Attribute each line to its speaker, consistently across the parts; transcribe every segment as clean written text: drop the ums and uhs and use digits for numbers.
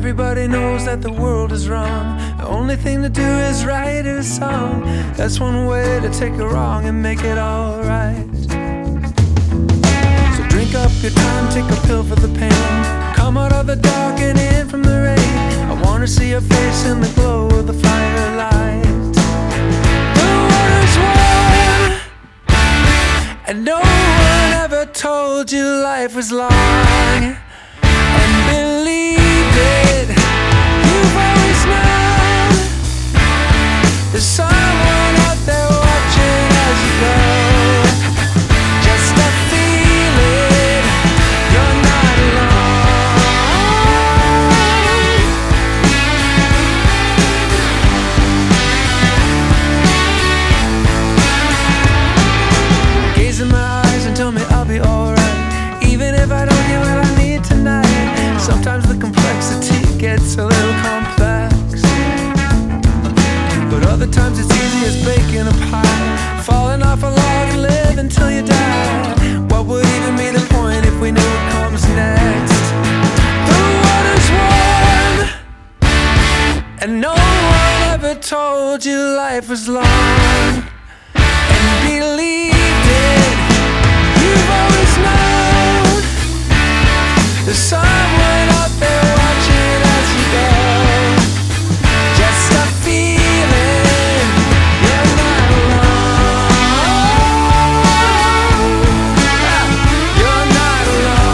Speaker 1: Everybody knows that the world is wrong. The only thing to do is write a song. That's one way to take a wrong and make it alright. So drink up your time, take a pill for the pain. Come out of the dark and in from the rain. I wanna see your face in the glow of the firelight. The water's warm, and no one ever told you life was long. And believe it, you've always known there's someone out there watching as you go. Just a feeling you're not alone. Gaze in my eyes and tell me I'll be alright, even if I don't get what I need tonight. Sometimes the complexity gets a little complex, but other times it's easy as baking a pie, falling off a log and live until you die. What would even be the point if we knew what comes next? The water's warm, and no one ever told you life was long. And believed it, you've always known there's someone out there watching as you go. Just a feeling you're not alone. You're not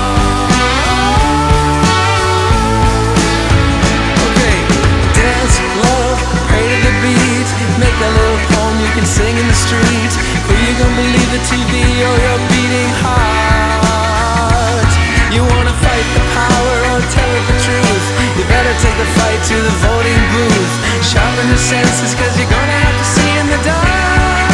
Speaker 1: alone. Okay, dance, love, pray to the beat. Make a little poem you can sing in the streets. Who you gonna believe, the TV or your beating heart? You wanna fight the power or tell it the truth? You better take the fight to the voting booth. Sharpen your senses, cause you're gonna have to see in the dark.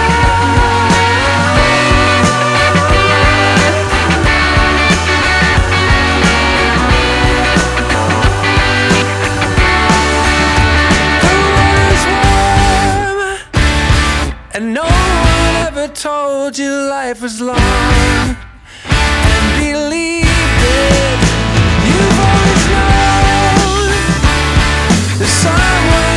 Speaker 1: The water's warm, and no one ever told you life was long. And believed it, you've always known there's someone